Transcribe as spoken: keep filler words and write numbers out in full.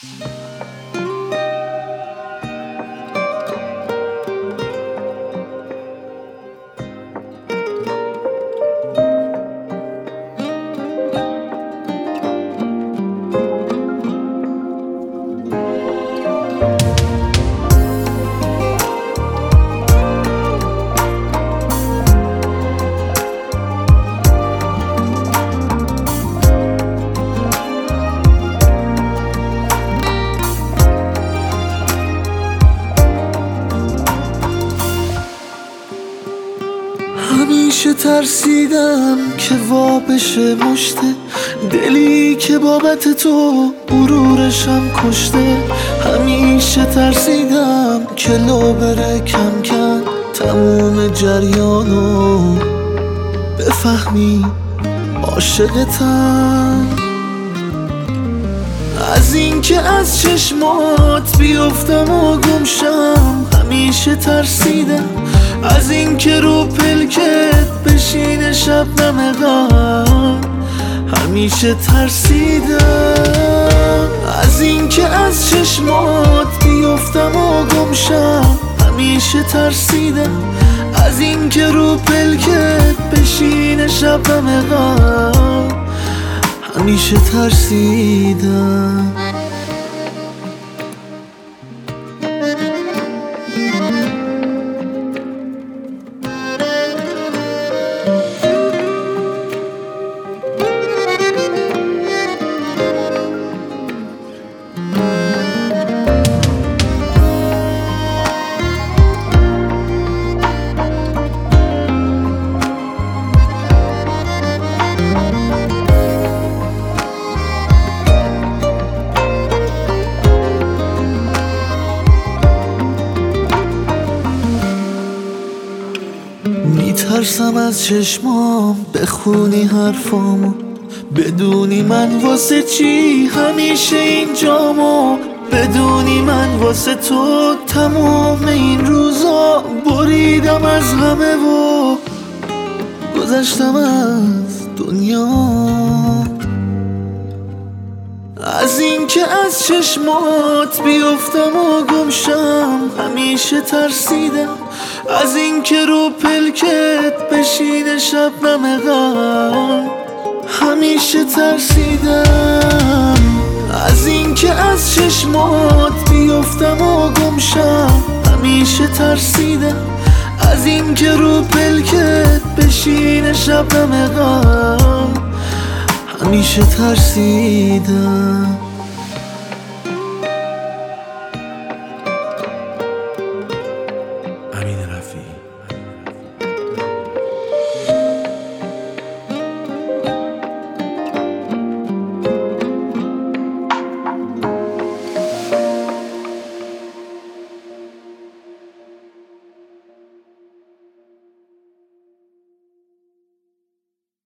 همیشه ترسیدم که وا بشه مشته دلی که بابت تو غرورشم کشته. همیشه ترسیدم که لو بره کم کم تموم جریانو بفهمی عاشقتم. از این که از چشمات بیفتم و گمشم همیشه ترسیدم. از این که رو پلکت بشینه شبنم غم همیشه ترسیدم. از این که از چشمات بیفتم و گمشم همیشه ترسیدم. از این که رو پلکت بشینه شبنم غم همیشه ترسیدم. میترسم از چشمام بخونی حرفامو بدونی من واسه چی همیشه اینجامو بدونی من واسه تو تمام این روزا بریدم از همه و گذشتم از دنیا. از این که از چشمات بیفتم و گمشم همیشه ترسیدم. از این که رو پلکت بشینه شبنم غم همیشه ترسیدم. از این که از چشمات بیفتم و گمشم همیشه ترسیدم. از این که رو پلکت بشینه شبنم غم همیشه ترسیدم.